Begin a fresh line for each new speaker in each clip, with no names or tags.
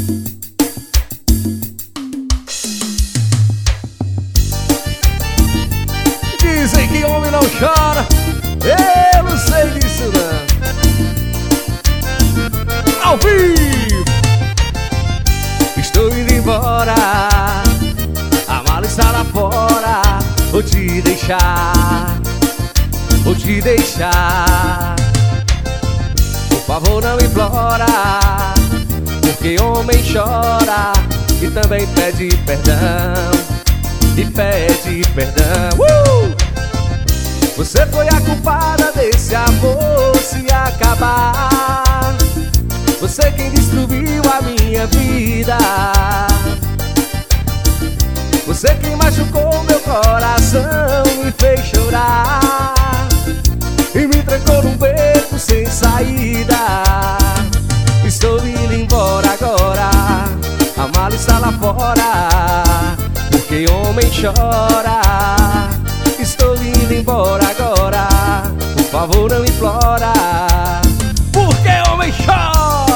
Dizem que homem não chora, eu não sei disso não. Ao vivo! Estou indo embora, a mala está lá fora. Vou te deixar, vou te deixar. Por favor não implora, porque homem chora e também pede perdão, e pede perdão. Você foi a culpada desse amor se acabar. Você quem destruiu a minha vida. Você quem machucou meu coração, me fez chorar e me trancou num beco sem saída. Estou indo embora agora, a mala está lá fora, porque homem chora. Estou indo embora agora, por favor não implora, porque homem chora.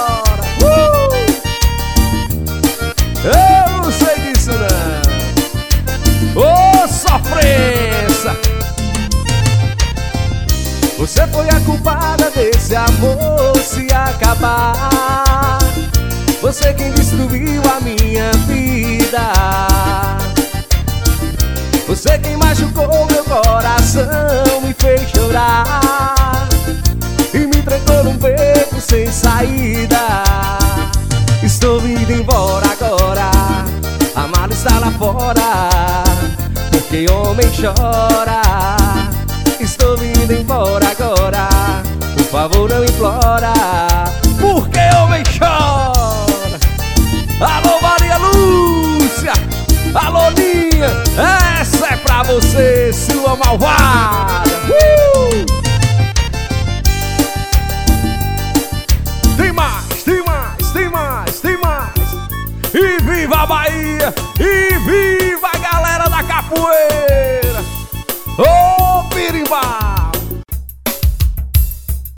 Eu não sei disso não. Ô sofrência! Você foi a culpada desse amor se acabar. Você quem destruiu a minha vida. Você quem machucou meu coração, me fez chorar e me trancou num beco sem saída. Estou indo embora agora, a mala está lá fora, porque homem chora. Estou indo embora agora, por favor não implora, porque homem chora. Alô Maria Lúcia, alô Ninha, essa é pra você, sua malvada. Tem mais, tem mais, tem mais, tem mais. E viva a Bahia, e viva